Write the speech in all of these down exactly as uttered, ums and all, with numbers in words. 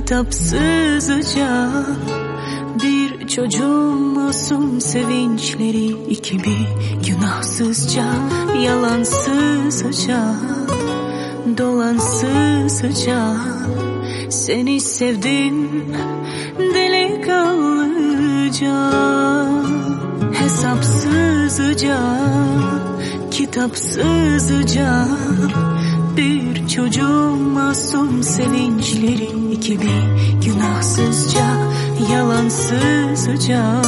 kitapsızca. Bir çocuğun masum sevinçleri, iki bir günahsızca, yalansızca, dolansızca. Seni sevdim delikanlıca, hesapsızca, kitapsızca. Bir çocuğun masum sevinçleri, iki bir günahsızca, yalansızca,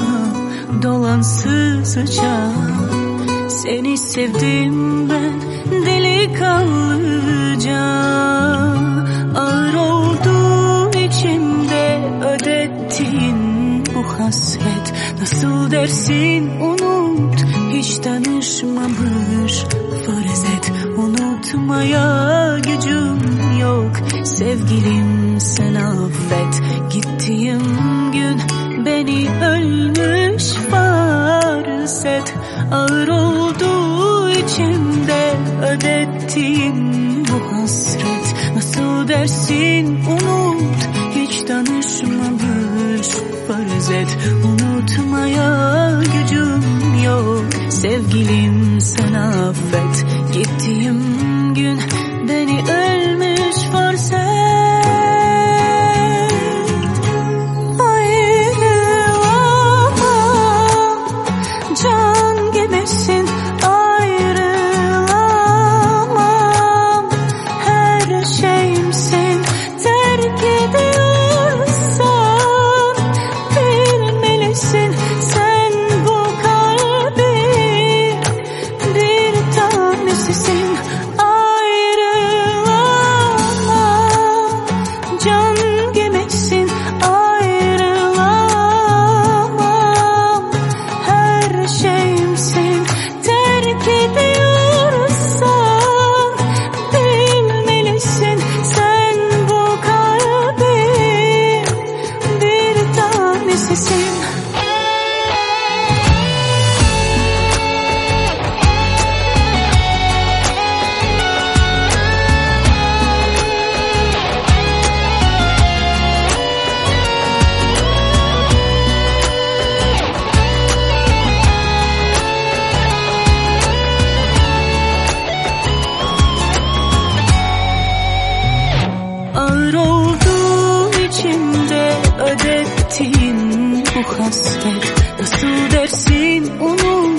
dolansızca. Seni sevdim ben delikanlıca. Ağır oldu içimde ödettiğin bu hasret. Nasıl dersin unut, hiç tanışmamış farz et. Unutmaya gücüm yok sevgilim, sen affet. Gittiğim gün beni ölmüş farz et. Ağır oldu içimde ödettiğim bu hasret. Nasıl dersin unut, hiç tanışmamış farz et. Unutmaya gücüm yok sevgilim, sen affet. Gittiğim gün beni ölmüş farz et. Ayrılamam, can gibisin, ayrılamam. Her şeyimsin, terk ediyorsan bilmelisin. Sen bu kalbin bir tanesisin. Ayrılamam, can gibisin, ayrılamam. Her şeyimsin, terk ediyorsan bilmelisin. Sen bu kalbin bir tanesisin. Ağır oldu içimde ödettiğin bu hasret. Nasıl dersin unut,